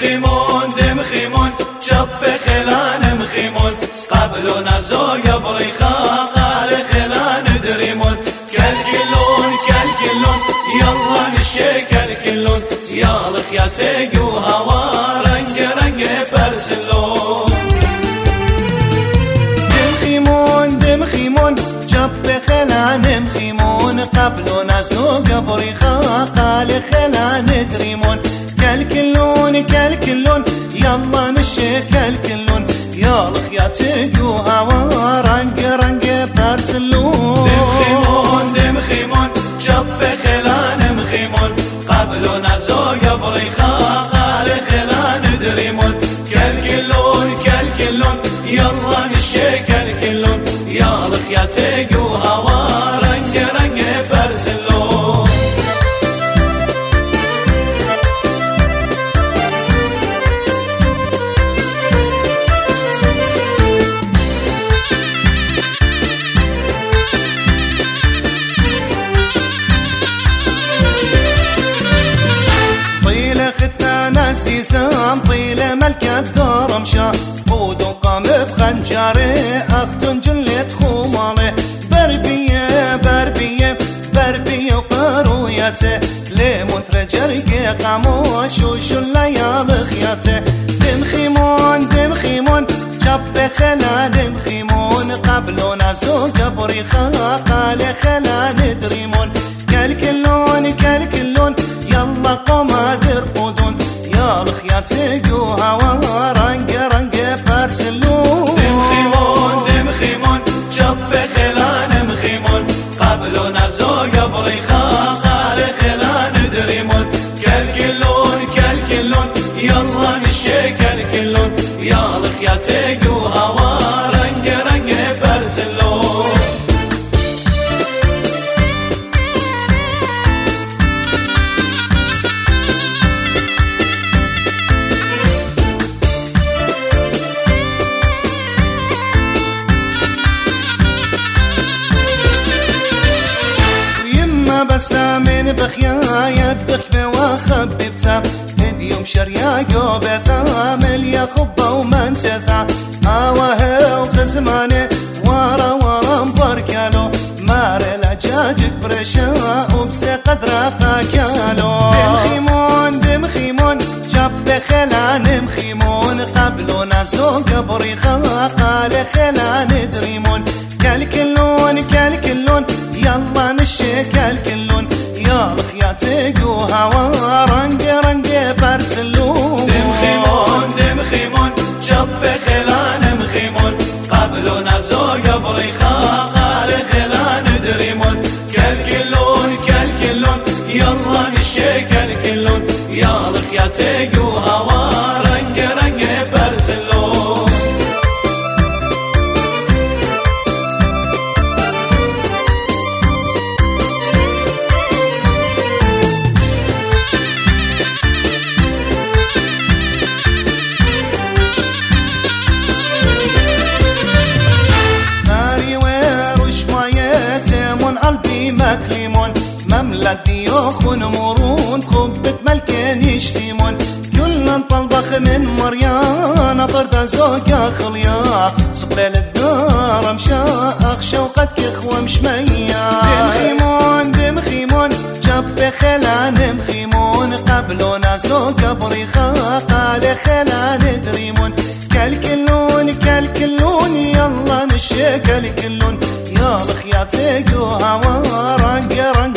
خيمون دم خيمون شب خلان مخيمون قبل نزوق بريخا قال خلان دريمون كالكلون كالكلون يلا نشيك الكلون يا الخياتي وهوا رنق رنق برزلون دم خيمون شب خلان مخيمون قبل نزوق بريخا قال خلان دريمون كالكلون كالكلون يلا نشيك الكلون يا الخياتي وهوا رنق رنق برزلون دم خيمون شب خلان مخيمون قبل نزوق بريخا قال خلان دريمون كالكلون كالكلون يلا نشيك الكلون يا الخياتي وهوا رنق رنق برزلون سيسام طيلة ملكة دار مشا قود قام بخنجاري أختن جلت خومالي بربية بربية بربية وقرويته ليمون ترجرقي قاموش وشليال خياته دم خيمون جب خلال مخيمون قبل ناسوق بريخا قال خلال دريمون كالكلون كالكلون يلا قمادر قودون يا الخياتي وهوا رنق رنق برزلون دم خيمون شب خلان مخيمون قبل نزوق بريخا قال خلان دريمون كالكلون كالكلون يلا نشيك الكلون يا الخياتي وهوا رنق رنق برزلون بسامين بخيايا الذكبة وخببتها هديوم شرياقو بثامل يا خبة ومن تثع هاوه وخزماني ورا مبركالو مار العجاجك برشا وبسي قدرة فاكالو دم خيمون جب خلان مخيمون قبل ناسوق بريخا قال خلان دريمون كالكلون كالكلون يلا نشيك الكلون يا الخياتي وهوا رنق رنق برزلون دم خيمون شب خلان مخيمون قبل نزوق بريخا قال خلان دريمون كالكلون كالكلون يلا نشيك الكلون يا الخياتي وهوا رنق رنق برزلون مكلمون مملك ديوخ ونمرون خبة ملكين يشتيمون كلنا طلبخ من مريان طرد زوجة خليا صبر للدار مشا أخشى وقد كخوة مشميا دم خيمون جب خلان مخيمون قبل ناسوق بريخا قال خلان دريمون كالكلون كالكلون يلا نشيك الكلون يا الخياتي وهوا رنق رنق